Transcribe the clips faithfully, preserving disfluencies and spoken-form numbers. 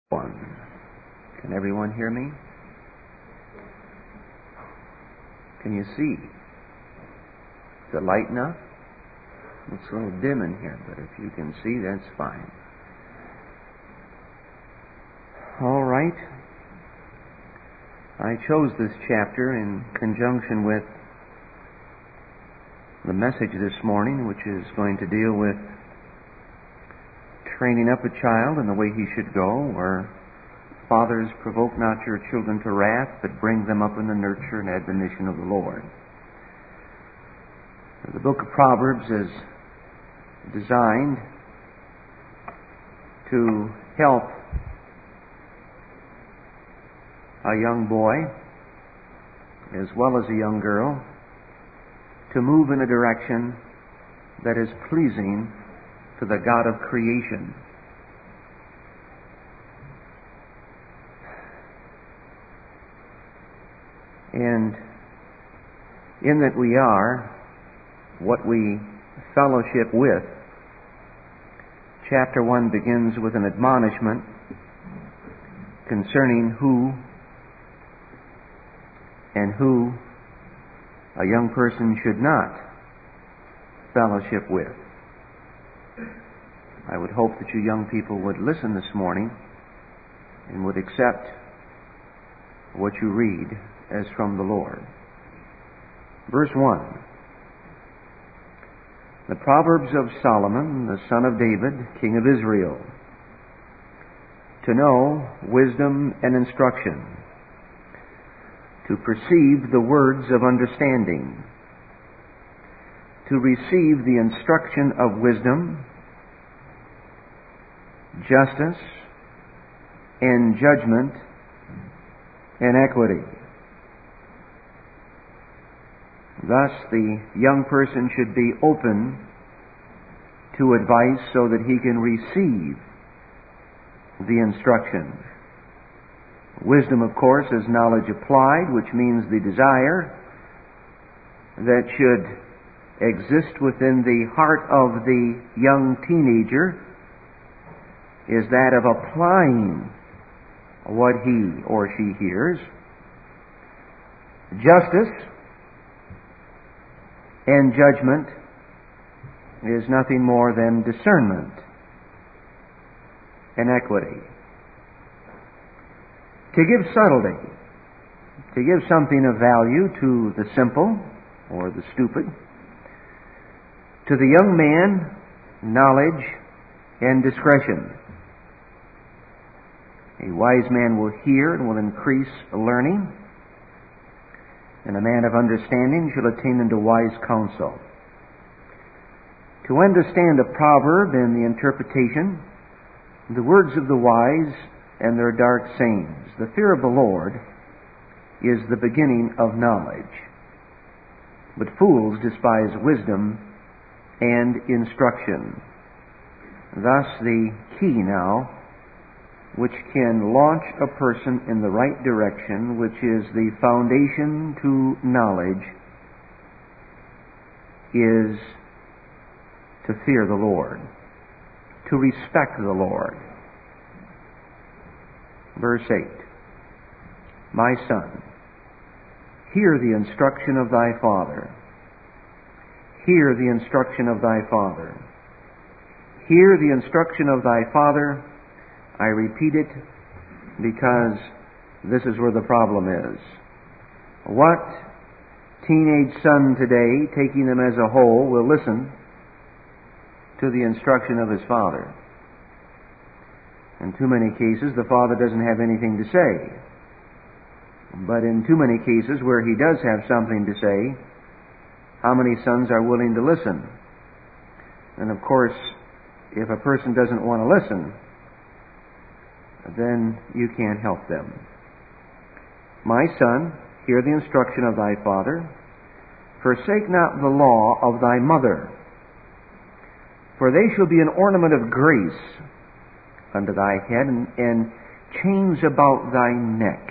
One. Can everyone hear me? Can you see? Is it light enough? It's a little dim in here, but if you can see, that's fine. All right. I chose this chapter in conjunction with the message this morning, which is going to deal with training up a child in the way he should go, or fathers, provoke not your children to wrath, but bring them up in the nurture and admonition of the Lord. The book of Proverbs is designed to help a young boy, as well as a young girl, to move in a direction that is pleasing to the God of creation. And in that we are what we fellowship with, chapter one begins with an admonishment concerning who and who a young person should not fellowship with. I would hope that you young people would listen this morning and would accept what you read as from the Lord. Verse one. The Proverbs of Solomon, the son of David, king of Israel, to know wisdom and instruction, to perceive the words of understanding, to receive the instruction of wisdom, justice, and judgment, and equity. Thus, the young person should be open to advice so that he can receive the instruction. Wisdom, of course, is knowledge applied, which means the desire that should exist within the heart of the young teenager is that of applying what he or she hears. Justice and judgment is nothing more than discernment and equity. To give subtlety, to give something of value to the simple or the stupid, to the young man, knowledge and discretion. A wise man will hear and will increase learning, and a man of understanding shall attain unto wise counsel. To understand a proverb and the interpretation, the words of the wise and their dark sayings, the fear of the Lord is the beginning of knowledge. But fools despise wisdom and instruction. Thus the key now, which can launch a person in the right direction, which is the foundation to knowledge, is to fear the Lord, to respect the Lord. Verse eight. My son, hear the instruction of thy father. Hear the instruction of thy father. Hear the instruction of thy father. I repeat it because this is where the problem is. What teenage son today, taking them as a whole, will listen to the instruction of his father? In too many cases, the father doesn't have anything to say. But in too many cases where he does have something to say, how many sons are willing to listen? And of course, if a person doesn't want to listen, then you can't help them. My son, hear the instruction of thy father. Forsake not the law of thy mother, for they shall be an ornament of grace unto thy head, and, and chains about thy neck.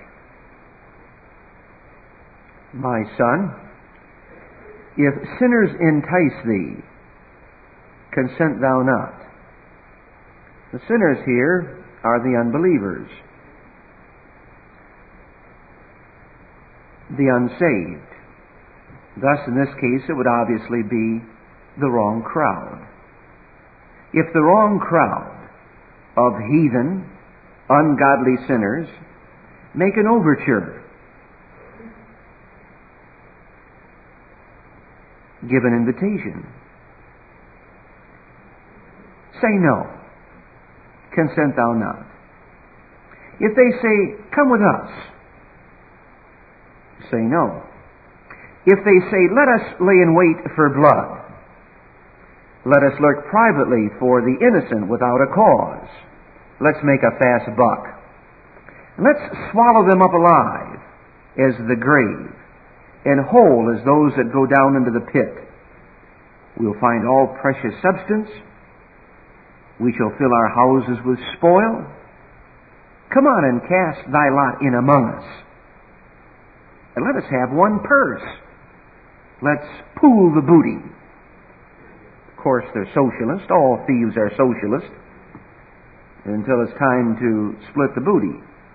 My son, if sinners entice thee, consent thou not. The sinners here are the unbelievers, the unsaved. Thus, in this case, it would obviously be the wrong crowd. If the wrong crowd of heathen, ungodly sinners make an overture, give an invitation, say no, consent thou not. If they say, come with us, say no. If they say, let us lay in wait for blood, let us lurk privately for the innocent without a cause, let's make a fast buck, let's swallow them up alive as the grave, and whole as those that go down into the pit. We'll find all precious substance. We shall fill our houses with spoil. Come on and cast thy lot in among us. And let us have one purse. Let's pool the booty. Of course, they're socialist. All thieves are socialist until it's time to split the booty.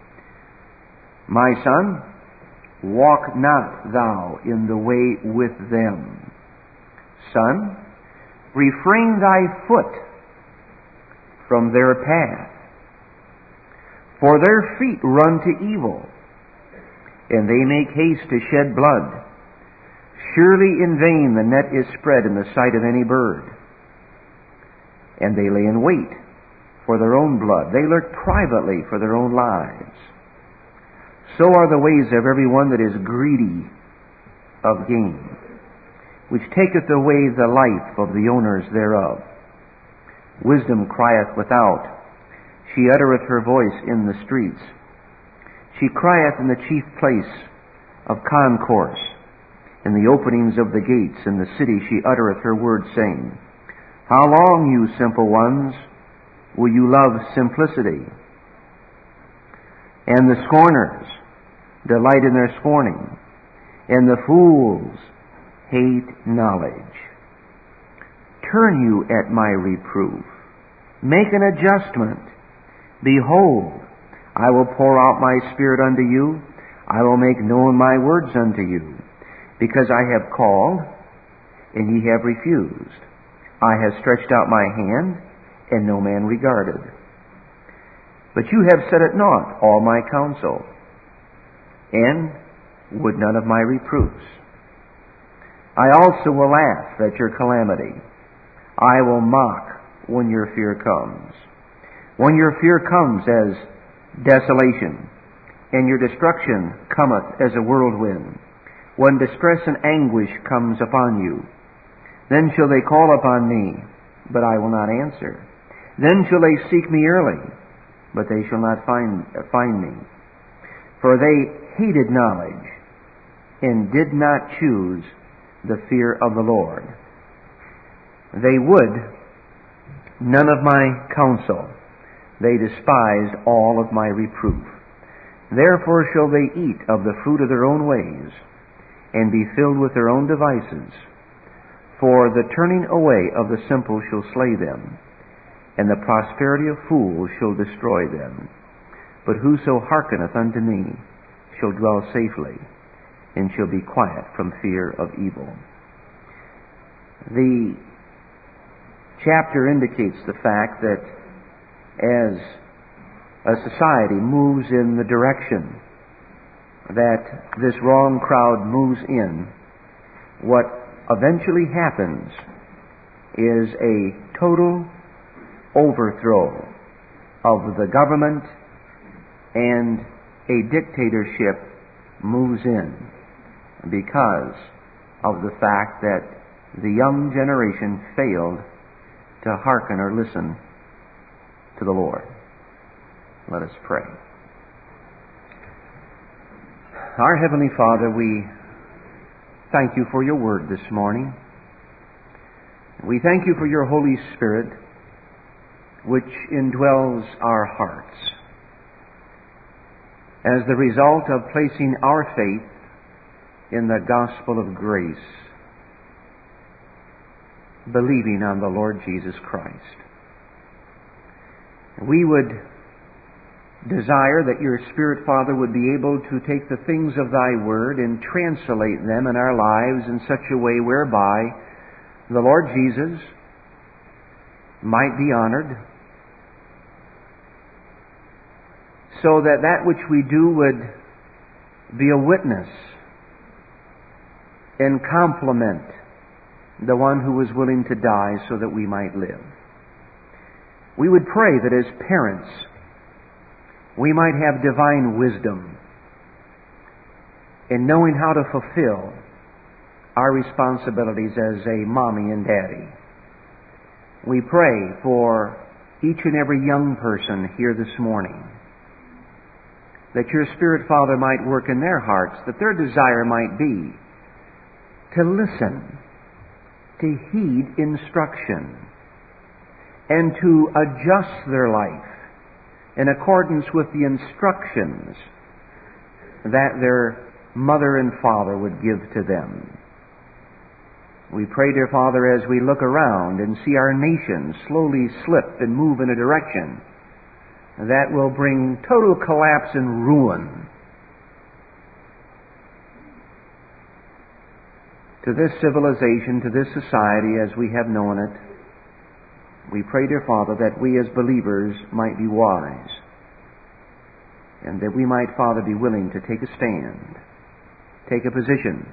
My son, walk not thou in the way with them. Son, refrain thy foot from their path. For their feet run to evil, and they make haste to shed blood. Surely in vain the net is spread in the sight of any bird. And they lay in wait for their own blood. They lurk privately for their own lives. So are the ways of every one that is greedy of gain, which taketh away the life of the owners thereof. Wisdom crieth without. She uttereth her voice in the streets. She crieth in the chief place of concourse. In the openings of the gates in the city she uttereth her word, saying, how long, you simple ones, will you love simplicity? And the scorners delight in their scorning, and the fools hate knowledge. Turn you at my reproof. Make an adjustment. Behold, I will pour out my Spirit unto you. I will make known my words unto you. Because I have called, and ye have refused. I have stretched out my hand, and no man regarded. But you have set at naught all my counsel, and would none of my reproofs. I also will laugh at your calamity. I will mock when your fear comes. When your fear comes as desolation, and your destruction cometh as a whirlwind, when distress and anguish comes upon you, then shall they call upon me, but I will not answer. Then shall they seek me early, but they shall not find, find me. For they hated knowledge, and did not choose the fear of the Lord. They would none of my counsel. They despised all of my reproof. Therefore shall they eat of the fruit of their own ways, and be filled with their own devices. For the turning away of the simple shall slay them, and the prosperity of fools shall destroy them. But whoso hearkeneth unto me shall dwell safely, and shall be quiet from fear of evil. The chapter indicates the fact that as a society moves in the direction that this wrong crowd moves in, what eventually happens is a total overthrow of the government, and a dictatorship moves in because of the fact that the young generation failed to hearken or listen to the Lord. Let us pray. Our Heavenly Father, we thank you for your word this morning. We thank you for your Holy Spirit, which indwells our hearts as the result of placing our faith in the gospel of grace, believing on the Lord Jesus Christ. We would desire that your Spirit, Father, would be able to take the things of thy word and translate them in our lives in such a way whereby the Lord Jesus might be honored, so that that which we do would be a witness and complement the one who was willing to die so that we might live. We would pray that as parents we might have divine wisdom in knowing how to fulfill our responsibilities as a mommy and daddy. We pray for each and every young person here this morning, that your Spirit, Father, might work in their hearts, that their desire might be to listen, to heed instruction, and to adjust their life in accordance with the instructions that their mother and father would give to them. We pray, dear Father, as we look around and see our nation slowly slip and move in a direction that will bring total collapse and ruin to this civilization, to this society as we have known it. We pray, dear Father, that we as believers might be wise, and that we might, Father, be willing to take a stand, take a position,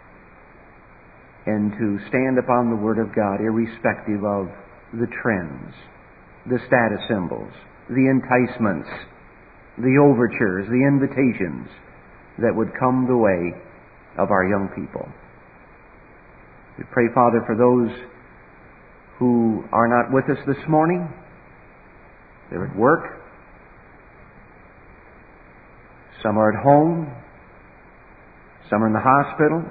and to stand upon the Word of God irrespective of the trends, the status symbols, the enticements, the overtures, the invitations that would come the way of our young people. We pray, Father, for those who are not with us this morning. They're at work. Some are at home. Some are in the hospital.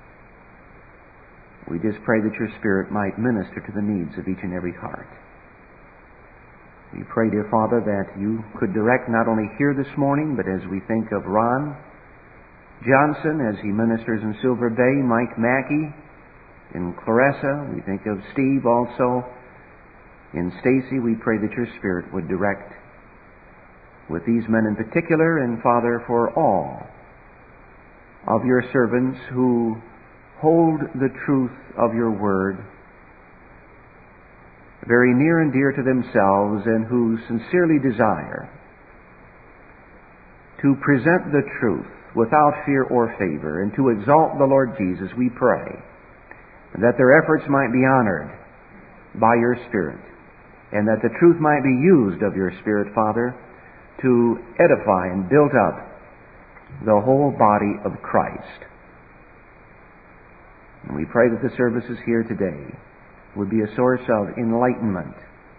We just pray that your Spirit might minister to the needs of each and every heart. We pray, dear Father, that you could direct not only here this morning, but as we think of Ron Johnson as he ministers in Silver Bay, Mike Mackey in Clarissa, we think of Steve also in Stacy. We pray that your Spirit would direct with these men in particular, and Father, for all of your servants who hold the truth of your word very near and dear to themselves, and who sincerely desire to present the truth without fear or favor and to exalt the Lord Jesus. We pray that their efforts might be honored by your Spirit, and that the truth might be used of your Spirit, Father, to edify and build up the whole body of Christ. And we pray that the services here today would be a source of enlightenment,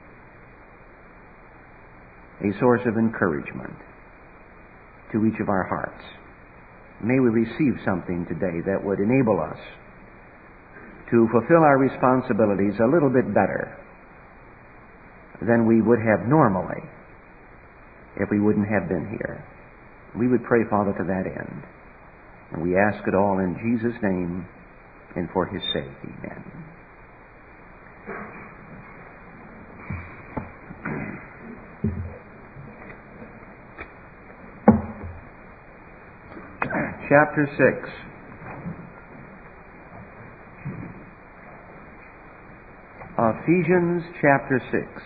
a source of encouragement to each of our hearts. May we receive something today that would enable us to fulfill our responsibilities a little bit better than we would have normally if we wouldn't have been here. We would pray, Father, to that end. And we ask it all in Jesus' name and for his sake. Amen. Chapter six. Ephesians chapter six.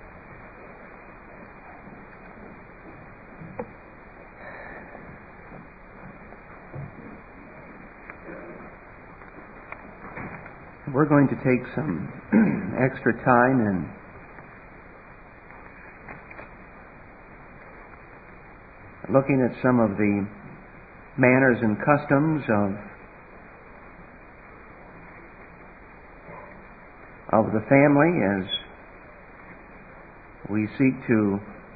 We're going to take some extra time in looking at some of the manners and customs of of the family as we seek to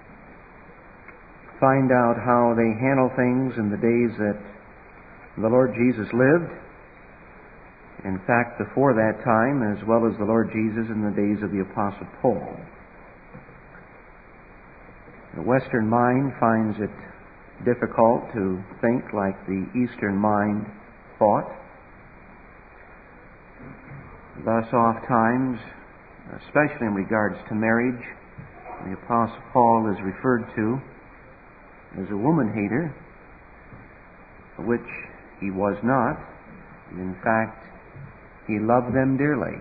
find out how they handle things in the days that the Lord Jesus lived. In fact, before that time, as well as the Lord Jesus in the days of the Apostle Paul. The Western mind finds it difficult to think like the Eastern mind thought. Thus, oft times, especially in regards to marriage, the Apostle Paul is referred to as a woman-hater, which he was not. In fact, he loved them dearly.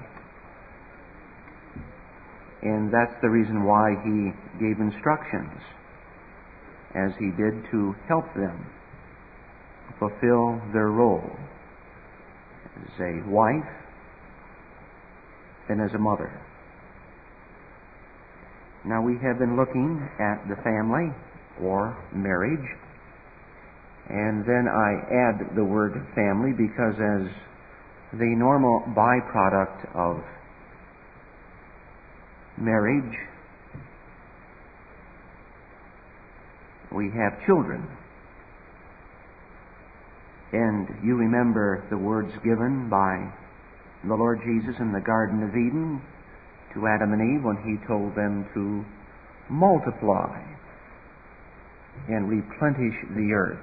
And that's the reason why he gave instructions, as he did, to help them fulfill their role as a wife and as a mother. Now, we have been looking at the family or marriage, and then I add the word family because as the normal byproduct of marriage, we have children. And you remember the words given by the Lord Jesus in the Garden of Eden to Adam and Eve when he told them to multiply and replenish the earth.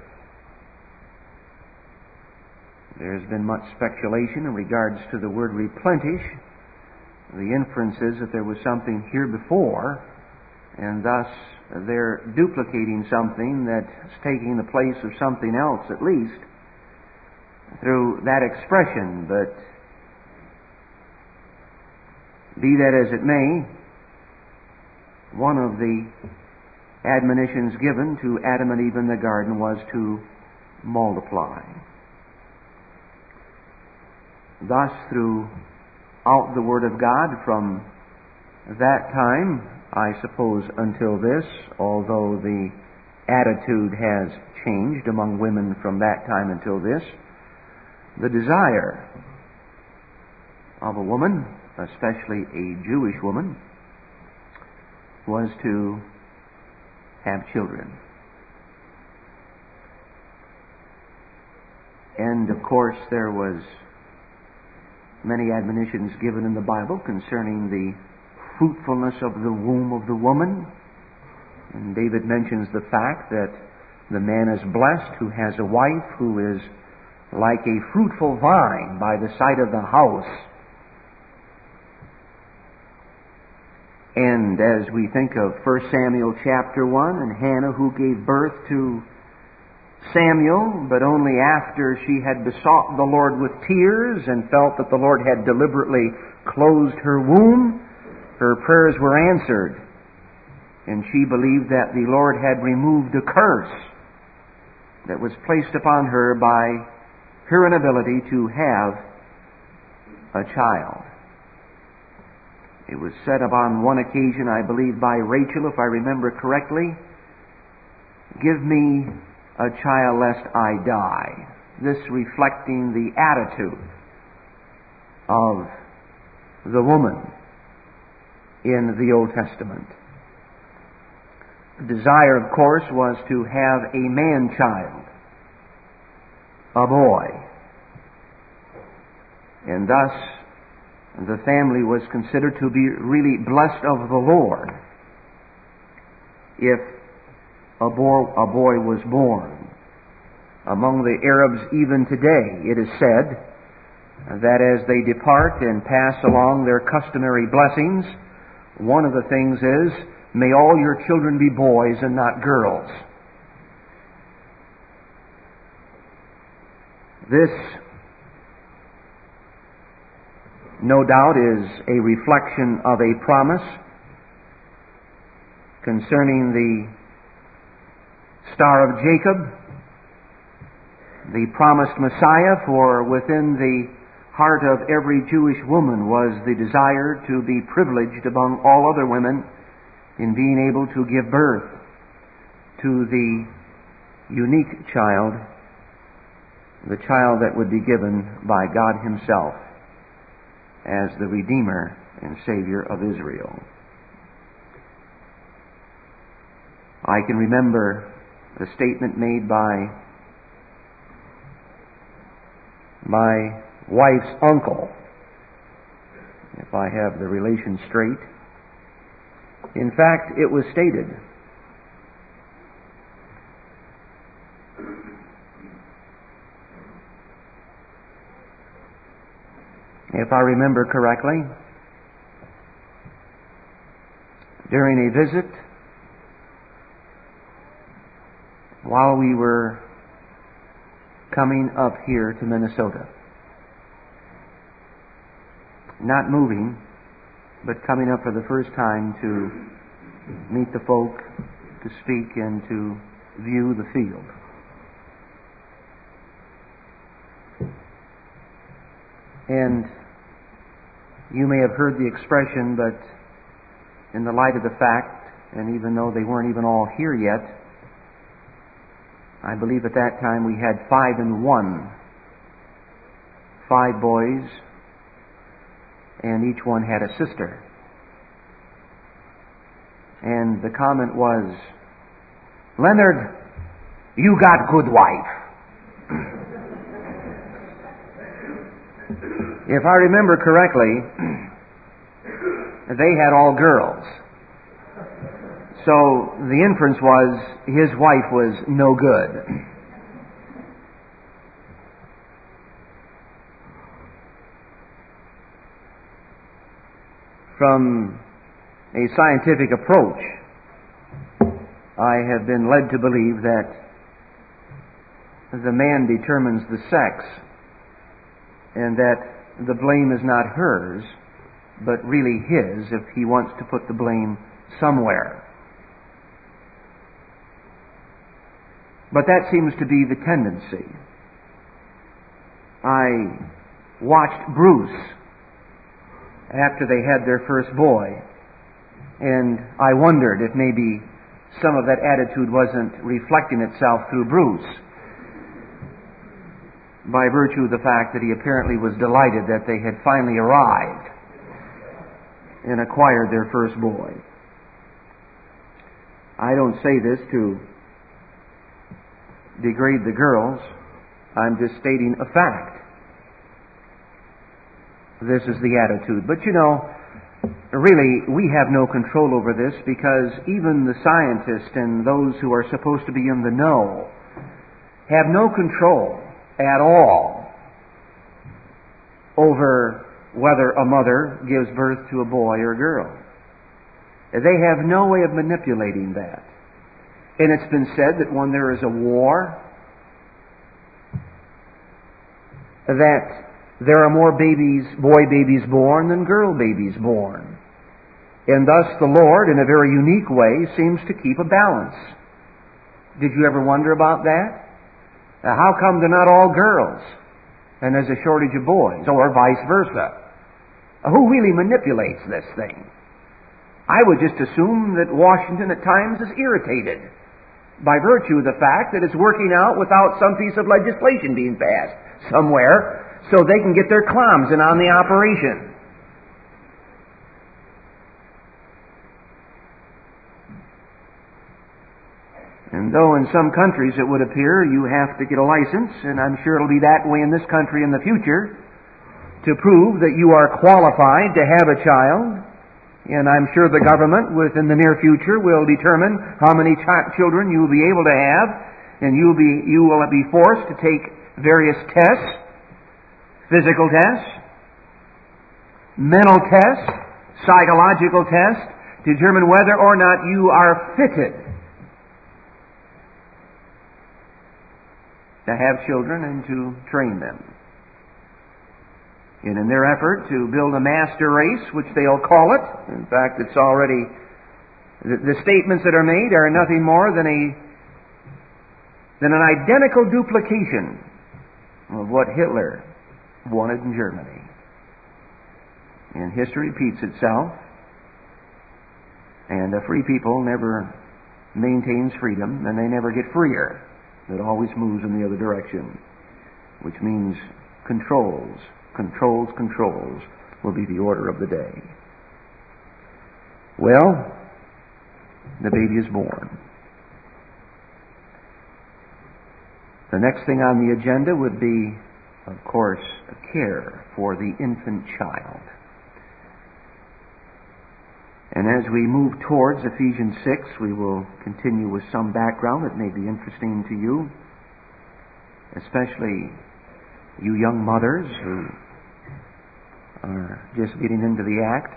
There's been much speculation in regards to the word replenish. The inference is that there was something here before, and thus they're duplicating something that's taking the place of something else, at least, through that expression. But be that as it may, one of the admonitions given to Adam and Eve in the garden was to multiply. Thus, throughout the Word of God from that time, I suppose, until this, although the attitude has changed among women from that time until this, the desire of a woman, especially a Jewish woman, was to have children. And of course there was many admonitions given in the Bible concerning the fruitfulness of the womb of the woman. And David mentions the fact that the man is blessed who has a wife who is like a fruitful vine by the side of the house. And as we think of First Samuel chapter one and Hannah who gave birth to Samuel, but only after she had besought the Lord with tears and felt that the Lord had deliberately closed her womb, her prayers were answered, and she believed that the Lord had removed a curse that was placed upon her by her inability to have a child. It was said upon one occasion, I believe by Rachel, if I remember correctly, "Give me a child lest I die." This reflecting the attitude of the woman in the Old Testament. The desire, of course, was to have a man-child, a boy. And thus, the family was considered to be really blessed of the Lord if a boy, a boy was born. Among the Arabs even today, it is said that as they depart and pass along their customary blessings, one of the things is, "May all your children be boys and not girls." This, no doubt, is a reflection of a promise concerning the Star of Jacob, the promised Messiah, for within the heart of every Jewish woman was the desire to be privileged among all other women in being able to give birth to the unique child, the child that would be given by God Himself as the Redeemer and Savior of Israel. I can remember a statement made by my wife's uncle, if I have the relation straight. In fact, it was stated, if I remember correctly, during a visit while we were coming up here to Minnesota. Not moving, but coming up for the first time to meet the folk, to speak, and to view the field. And you may have heard the expression, but in the light of the fact, and even though they weren't even all here yet, I believe at that time we had five and one. Five boys, and each one had a sister. And the comment was, "Leonard, you got good wife." If I remember correctly, they had all girls. So the inference was his wife was no good. From a scientific approach, I have been led to believe that the man determines the sex, and that the blame is not hers, but really his if he wants to put the blame somewhere. But that seems to be the tendency. I watched Bruce after they had their first boy, and I wondered if maybe some of that attitude wasn't reflecting itself through Bruce, by virtue of the fact that he apparently was delighted that they had finally arrived and acquired their first boy. I don't say this to degrade the girls. I'm just stating a fact. This is the attitude. But you know, really, we have no control over this, because even the scientists and those who are supposed to be in the know have no control at all over whether a mother gives birth to a boy or a girl. They have no way of manipulating that. And it's been said that when there is a war, that there are more babies, boy babies born than girl babies born. And thus the Lord, in a very unique way, seems to keep a balance. Did you ever wonder about that? Now, how come they're not all girls and there's a shortage of boys, or vice versa? Who really manipulates this thing? I would just assume that Washington at times is irritated by virtue of the fact that it's working out without some piece of legislation being passed somewhere so they can get their clams in on the operation. And though in some countries it would appear you have to get a license, and I'm sure it'll be that way in this country in the future, to prove that you are qualified to have a child, and I'm sure the government within the near future will determine how many ch- children you will be able to have, and you'll be, you will be forced to take various tests, physical tests, mental tests, psychological tests, to determine whether or not you are fitted to have children and to train them. And in their effort to build a master race, which they'll call it, in fact, it's already, the, the statements that are made are nothing more than a than an identical duplication of what Hitler wanted in Germany. And history repeats itself, and a free people never maintains freedom, and they never get freer. It always moves in the other direction, which means controls, controls, controls will be the order of the day. Well, the baby is born. The next thing on the agenda would be, of course, care for the infant child. And as we move towards Ephesians six, we will continue with some background that may be interesting to you, especially you young mothers who are just getting into the act.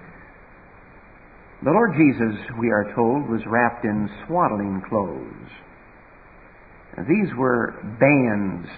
The Lord Jesus, we are told, was wrapped in swaddling clothes. These were bands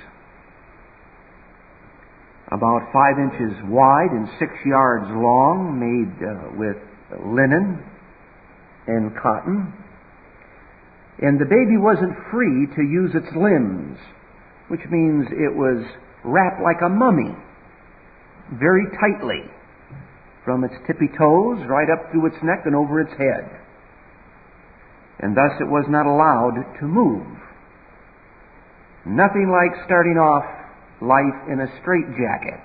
about five inches wide and six yards long, made uh, with linen and cotton. And the baby wasn't free to use its limbs, which means it was wrapped like a mummy, very tightly, from its tippy toes right up through its neck and over its head. And thus it was not allowed to move. Nothing like starting off life in a straitjacket.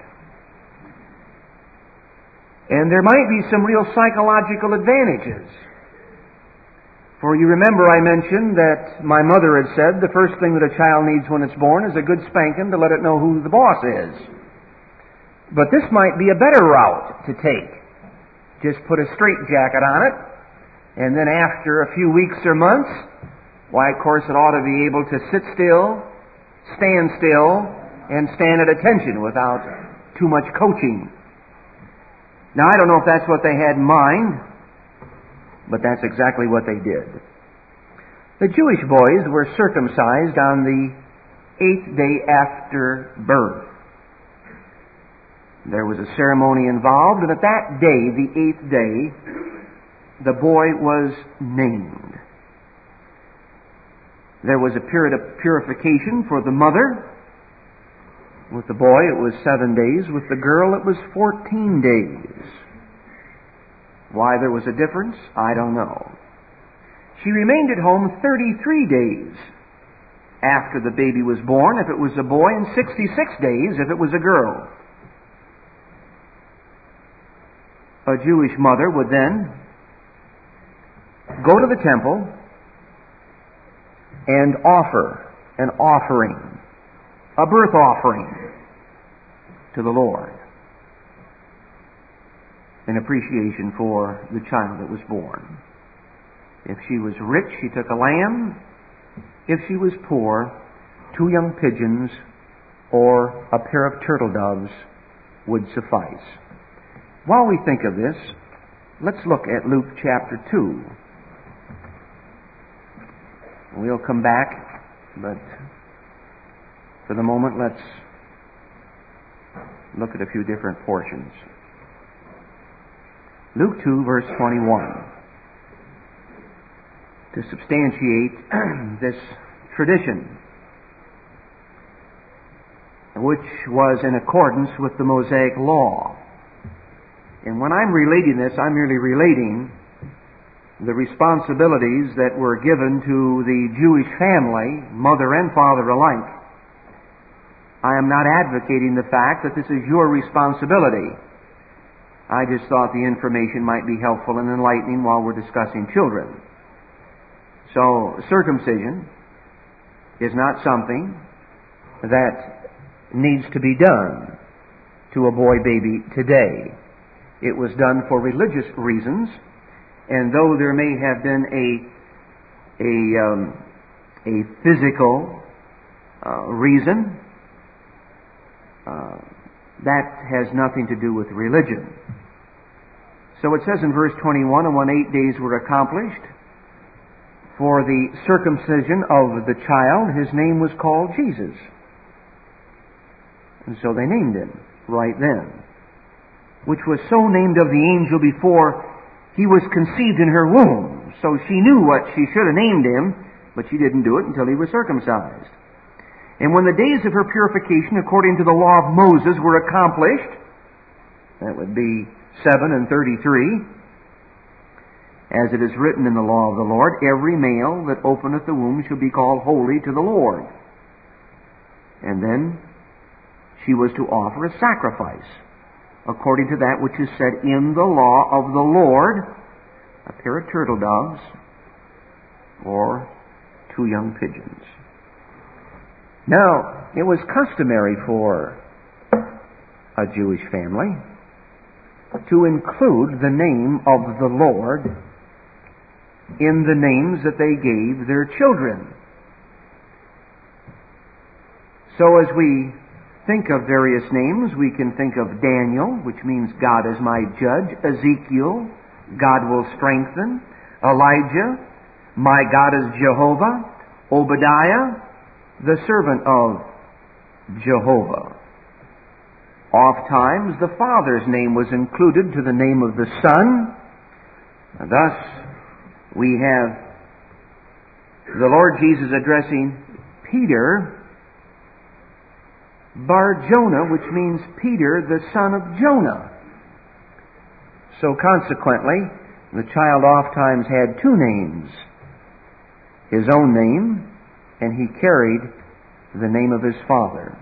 And there might be some real psychological advantages. For you remember I mentioned that my mother had said the first thing that a child needs when it's born is a good spanking to let it know who the boss is. But this might be a better route to take. Just put a straitjacket on it, and then after a few weeks or months, why, of course, it ought to be able to sit still, stand still, and stand at attention without too much coaching. Now, I don't know if that's what they had in mind, but that's exactly what they did. The Jewish boys were circumcised on the eighth day after birth. There was a ceremony involved, and at that day, the eighth day, the boy was named. There was a period of purification for the mother. With the boy, it was seven days. With the girl, it was fourteen days. Why there was a difference, I don't know. She remained at home thirty-three days after the baby was born if it was a boy, and sixty-six days if it was a girl. A Jewish mother would then go to the temple and offer an offering, a birth offering to the Lord, in appreciation for the child that was born. If she was rich, she took a lamb. If she was poor, two young pigeons or a pair of turtle doves would suffice. While we think of this, let's look at Luke chapter two. We'll come back, but for the moment, let's look at a few different portions. Luke two, verse twenty-one. To substantiate this tradition, which was in accordance with the Mosaic law. And when I'm relating this, I'm merely relating the responsibilities that were given to the Jewish family, mother and father alike. I am not advocating the fact that this is your responsibility. I just thought the information might be helpful and enlightening while we're discussing children. So, circumcision is not something that needs to be done to a boy baby today. It was done for religious reasons, and though there may have been a a um, a physical uh, reason, uh, that has nothing to do with religion. So it says in verse twenty-one, and when eight days were accomplished for the circumcision of the child, his name was called Jesus. And so they named him right then, which was so named of the angel before he was conceived in her womb. So she knew what she should have named him, but she didn't do it until he was circumcised. And when the days of her purification according to the law of Moses were accomplished, that would be seven and thirty-three, as it is written in the law of the Lord, every male that openeth the womb shall be called holy to the Lord. And then she was to offer a sacrifice, according to that which is said in the law of the Lord, a pair of turtle doves or two young pigeons. Now, it was customary for a Jewish family to include the name of the Lord in the names that they gave their children. So as we think of various names, we can think of Daniel, which means God is my judge. Ezekiel, God will strengthen. Elijah, my God is Jehovah. Obadiah, the servant of Jehovah. Oft times the Father's name was included to the name of the Son. Thus, we have the Lord Jesus addressing Peter, Bar-Jonah, which means Peter, the son of Jonah. So consequently, the child oftentimes had two names, his own name, and he carried the name of his father.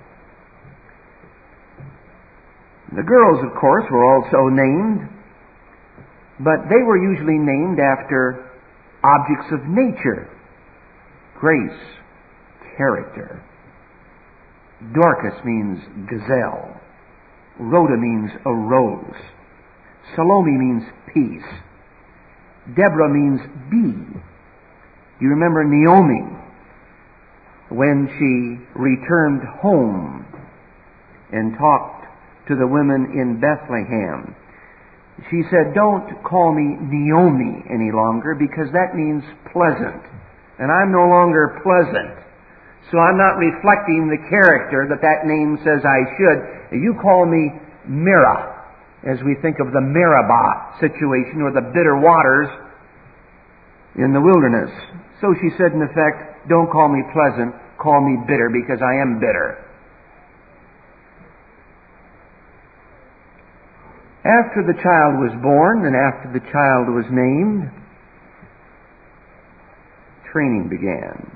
The girls, of course, were also named, but they were usually named after objects of nature: grace, character. Dorcas means gazelle. Rhoda means a rose. Salome means peace. Deborah means bee. You remember Naomi when she returned home and talked to the women in Bethlehem. She said, "Don't call me Naomi any longer, because that means pleasant. And I'm no longer pleasant. So I'm not reflecting the character that that name says I should. You call me Mira," as we think of the Meribah situation, or the bitter waters in the wilderness. So she said, in effect, "Don't call me pleasant, call me bitter, because I am bitter." After the child was born and after the child was named, training began.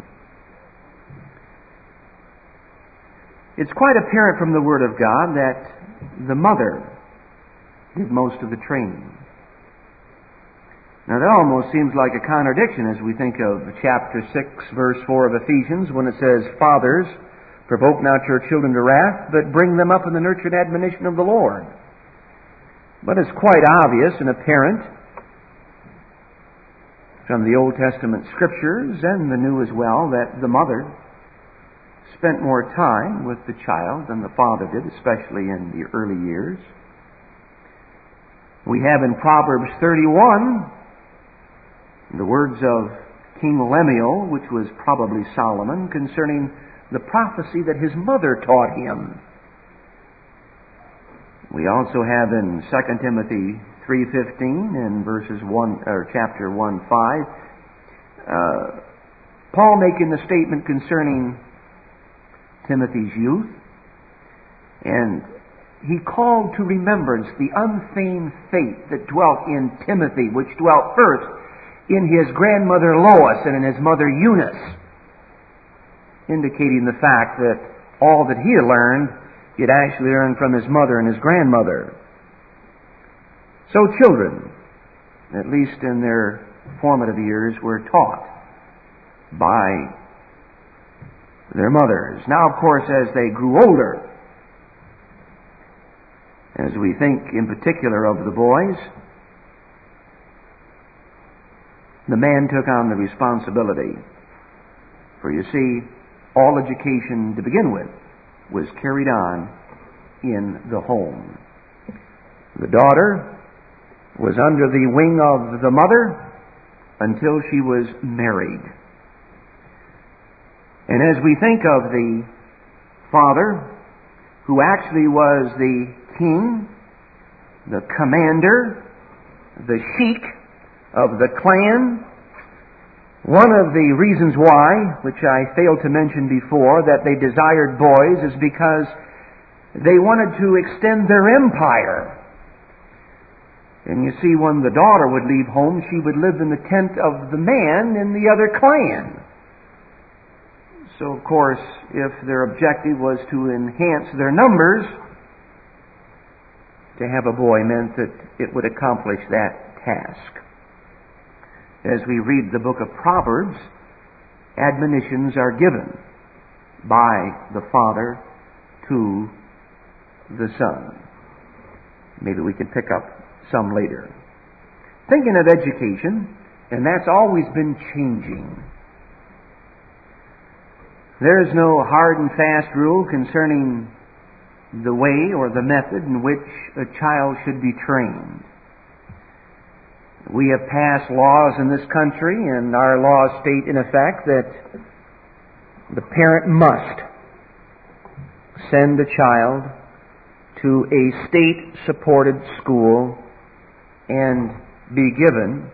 It's quite apparent from the Word of God that the mother did most of the training. Now that almost seems like a contradiction as we think of chapter six, verse four of Ephesians, when it says, "Fathers, provoke not your children to wrath, but bring them up in the nurture and admonition of the Lord." But it's quite obvious and apparent from the Old Testament Scriptures and the New as well that the mother spent more time with the child than the father did, especially in the early years. We have in Proverbs thirty-one the words of King Lemuel, which was probably Solomon, concerning the prophecy that his mother taught him. We also have in Second Timothy three fifteen and verses one or chapter one five, uh, Paul making the statement concerning Timothy's youth, and he called to remembrance the unfeigned faith that dwelt in Timothy, which dwelt first in his grandmother Lois and in his mother Eunice, indicating the fact that all that he had learned, he had actually learned from his mother and his grandmother. So children, at least in their formative years, were taught by their mothers. Now, of course, as they grew older, as we think in particular of the boys, the man took on the responsibility. For you see, all education to begin with was carried on in the home. The daughter was under the wing of the mother until she was married. And as we think of the father, who actually was the king, the commander, the sheik of the clan, one of the reasons why, which I failed to mention before, that they desired boys is because they wanted to extend their empire. And you see, when the daughter would leave home, she would live in the tent of the man in the other clan. So, of course, if their objective was to enhance their numbers, to have a boy meant that it would accomplish that task. As we read the book of Proverbs, admonitions are given by the father to the son. Maybe we can pick up some later. Thinking of education, and that's always been changing. There is no hard and fast rule concerning the way or the method in which a child should be trained. We have passed laws in this country, and our laws state in effect that the parent must send the child to a state-supported school and be given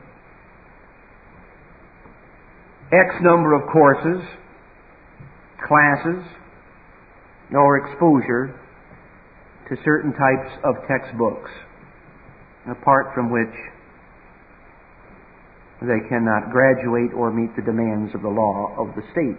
X number of courses, classes, or exposure to certain types of textbooks, apart from which they cannot graduate or meet the demands of the law of the state.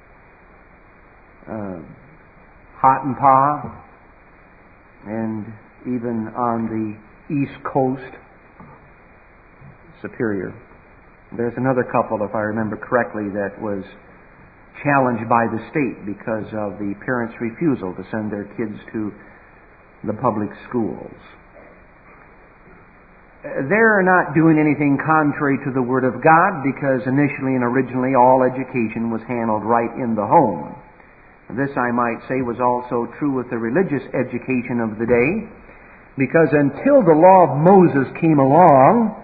Uh, hot and pa, and even on the East Coast, Superior. There's another couple, if I remember correctly, that was challenged by the state because of the parents' refusal to send their kids to the public schools. They're not doing anything contrary to the Word of God, because initially and originally all education was handled right in the home. This, I might say, was also true with the religious education of the day, because until the law of Moses came along,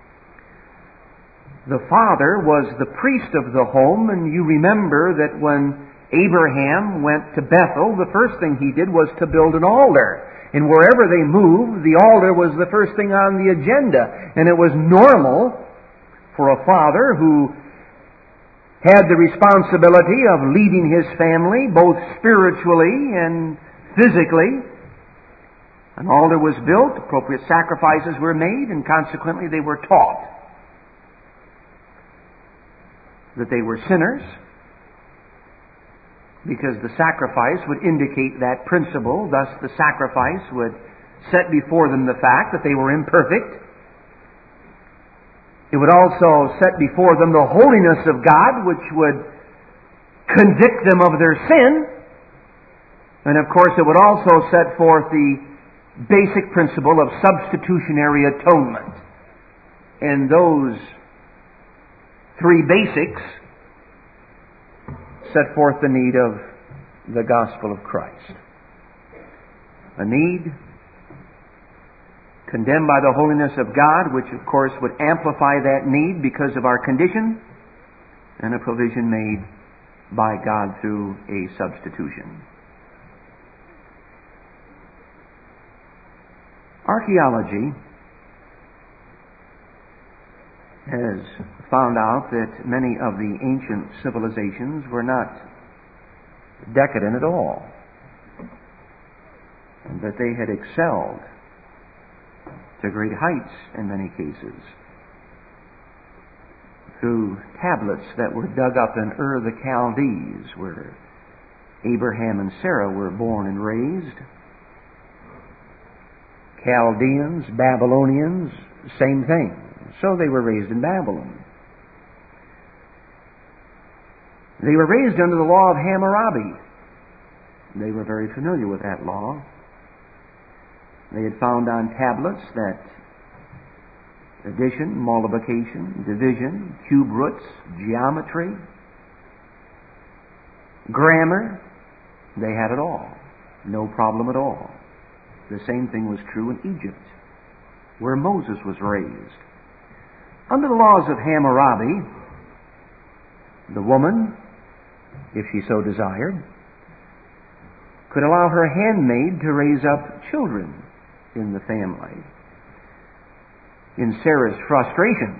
the father was the priest of the home, and you remember that when Abraham went to Bethel, the first thing he did was to build an altar. And wherever they moved, the altar was the first thing on the agenda. And it was normal for a father who had the responsibility of leading his family, both spiritually and physically. An altar was built, appropriate sacrifices were made, and consequently they were taught that they were sinners, because the sacrifice would indicate that principle. Thus the sacrifice would set before them the fact that they were imperfect. It would also set before them the holiness of God, which would convict them of their sin. And of course it would also set forth the basic principle of substitutionary atonement. And those three basics set forth the need of the gospel of Christ. A need condemned by the holiness of God, which of course would amplify that need because of our condition, and a provision made by God through a substitution. Archaeology has found out that many of the ancient civilizations were not decadent at all, and that they had excelled to great heights in many cases. Through tablets that were dug up in Ur the Chaldees, where Abraham and Sarah were born and raised. Chaldeans, Babylonians, same thing. So they were raised in Babylon. They were raised under the law of Hammurabi. They were very familiar with that law. They had found on tablets that addition, multiplication, division, cube roots, geometry, grammar, they had it all. No problem at all. The same thing was true in Egypt, where Moses was raised. Under the laws of Hammurabi, the woman, if she so desired, could allow her handmaid to raise up children in the family. In Sarah's frustration,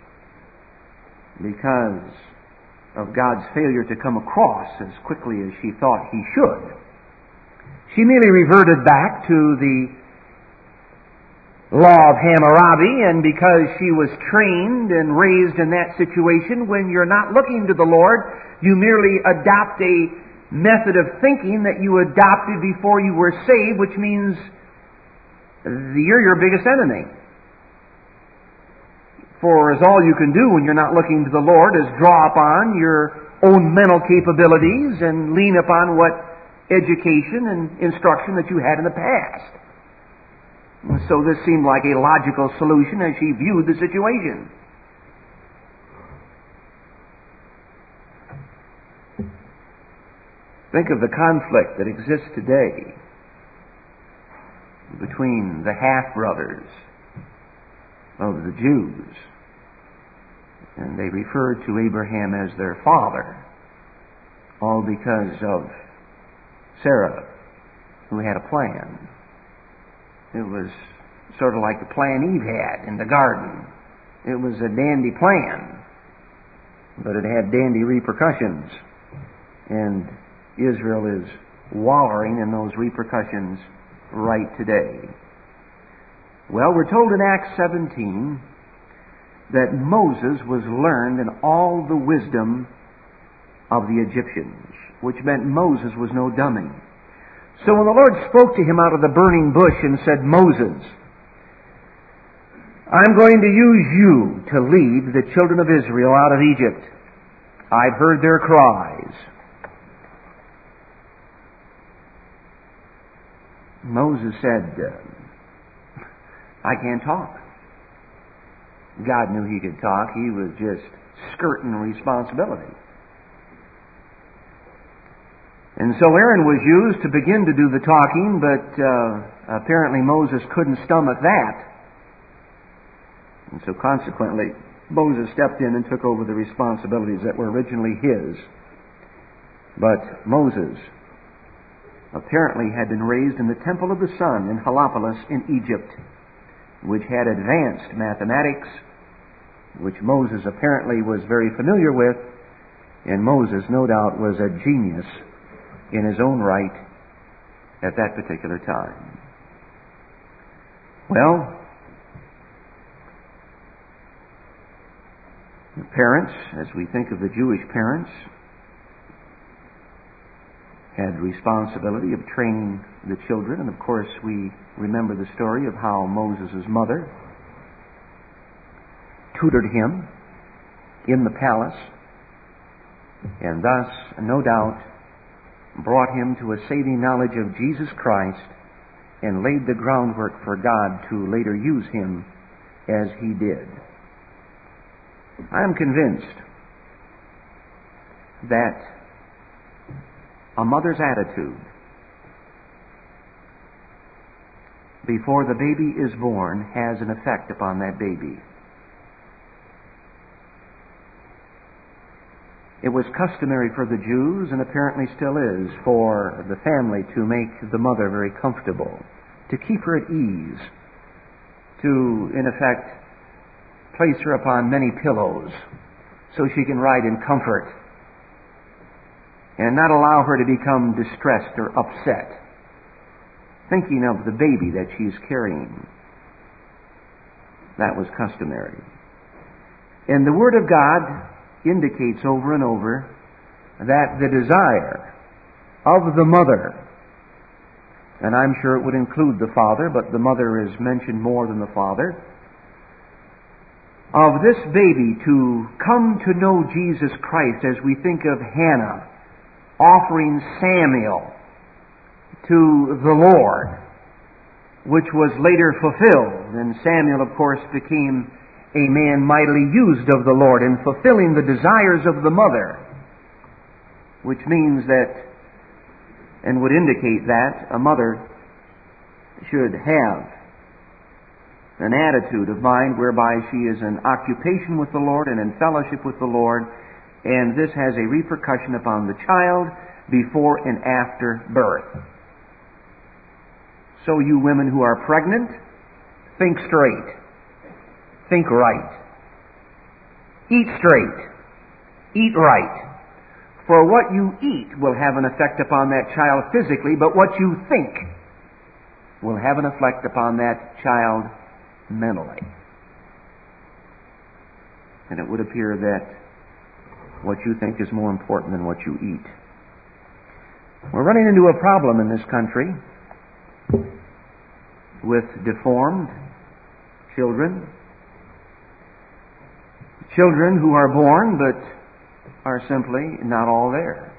because of God's failure to come across as quickly as she thought he should, she merely reverted back to the law of Hammurabi, and because she was trained and raised in that situation, when you're not looking to the Lord, you merely adopt a method of thinking that you adopted before you were saved, which means you're your biggest enemy. For as all you can do when you're not looking to the Lord is draw upon your own mental capabilities and lean upon what education and instruction that you had in the past. So this seemed like a logical solution as she viewed the situation. Think of the conflict that exists today between the half-brothers of the Jews, and they referred to Abraham as their father. all because of Sarah, who had a plan. It was sort of like the plan Eve had in the garden. It was a dandy plan, but it had dandy repercussions. And Israel is wallowing in those repercussions right today. Well, we're told in Acts seventeen that Moses was learned in all the wisdom of the Egyptians, which meant Moses was no dummy. So when the Lord spoke to him out of the burning bush and said, "Moses, I'm going to use you to lead the children of Israel out of Egypt. I've heard their cries." Moses said, uh, "I can't talk." God knew he could talk. He was just skirting responsibility. And so Aaron was used to begin to do the talking, but uh, apparently Moses couldn't stomach that. And so consequently, Moses stepped in and took over the responsibilities that were originally his. But Moses apparently had been raised in the temple of the sun in Heliopolis in Egypt, which had advanced mathematics, which Moses apparently was very familiar with, and Moses, no doubt, was a genius in his own right at that particular time. Well, the parents, as we think of the Jewish parents, had responsibility of training the children, and of course we remember the story of how Moses' mother tutored him in the palace, and thus, no doubt, brought him to a saving knowledge of Jesus Christ and laid the groundwork for God to later use him as he did. I am convinced that a mother's attitude before the baby is born has an effect upon that baby. It was customary for the Jews, and apparently still is, for the family to make the mother very comfortable, to keep her at ease, to, in effect, place her upon many pillows so she can ride in comfort, and not allow her to become distressed or upset, thinking of the baby that she's carrying. That was customary. And the Word of God indicates over and over that the desire of the mother, and I'm sure it would include the father, but the mother is mentioned more than the father, of this baby to come to know Jesus Christ, as we think of Hannah offering Samuel to the Lord, which was later fulfilled. And Samuel, of course, became a man mightily used of the Lord in fulfilling the desires of the mother, which means that, and would indicate that, a mother should have an attitude of mind whereby she is in occupation with the Lord and in fellowship with the Lord, and this has a repercussion upon the child before and after birth. So you women who are pregnant, think straight. Think right. Eat straight. Eat right. For what you eat will have an effect upon that child physically, but what you think will have an effect upon that child mentally. And it would appear that what you think is more important than what you eat. We're running into a problem in this country with deformed children, children who are born but are simply not all there.